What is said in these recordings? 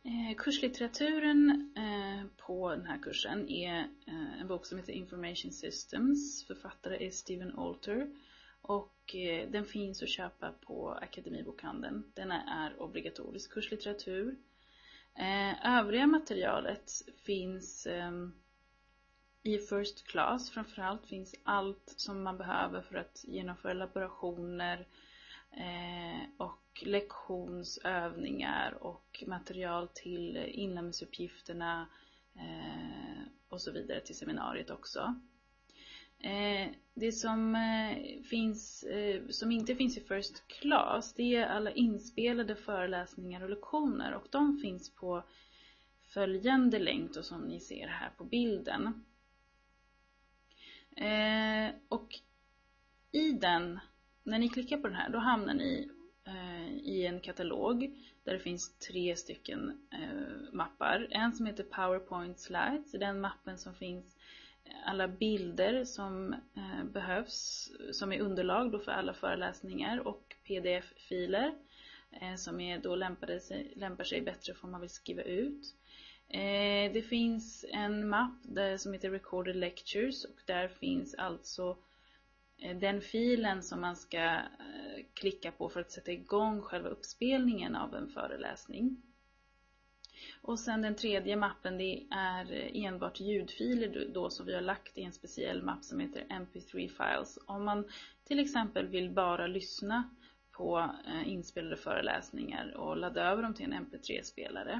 Kurslitteraturen på den här kursen är en bok som heter Information Systems. Författare är Stephen Alter. Och den finns att köpa på Akademibokhandeln. Den är obligatorisk kurslitteratur. Övriga materialet finns i First Class. Framförallt finns allt som man behöver för att genomföra laborationer och lektionsövningar och material till inlämningsuppgifterna och så vidare till seminariet också. Det som inte finns i First Class, det är alla inspelade föreläsningar och lektioner, och de finns på följande länk då, som ni ser här på bilden. Och i den, när ni klickar på den här, då hamnar ni i en katalog där det finns 3 stycken mappar. En som heter PowerPoint Slides, i den mappen som finns alla bilder som behövs, som är underlag då för alla föreläsningar, och pdf-filer som är då lämpar sig bättre för om man vill skriva ut. Det finns en mapp som heter Recorded Lectures, och där finns alltså den filen som man ska klicka på för att sätta igång själva uppspelningen av en föreläsning. Och sen den tredje mappen, det är enbart ljudfiler då som vi har lagt i en speciell mapp som heter MP3 Files. Om man till exempel vill bara lyssna på inspelade föreläsningar och ladda över dem till en MP3-spelare.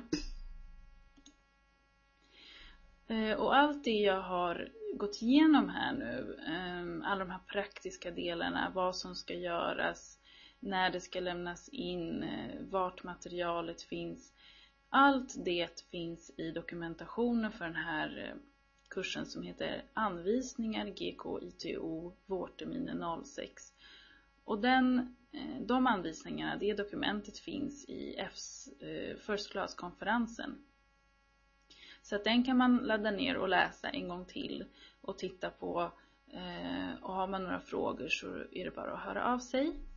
Och allt det jag har gått igenom här nu, alla de här praktiska delarna, vad som ska göras, när det ska lämnas in, vart materialet finns. Allt det finns i dokumentationen för den här kursen som heter Anvisningar GKITO vårterminen 06. Och de anvisningarna, det dokumentet finns i First Class-konferensen. Så att den kan man ladda ner och läsa en gång till och titta på. Och har man några frågor så är det bara att höra av sig.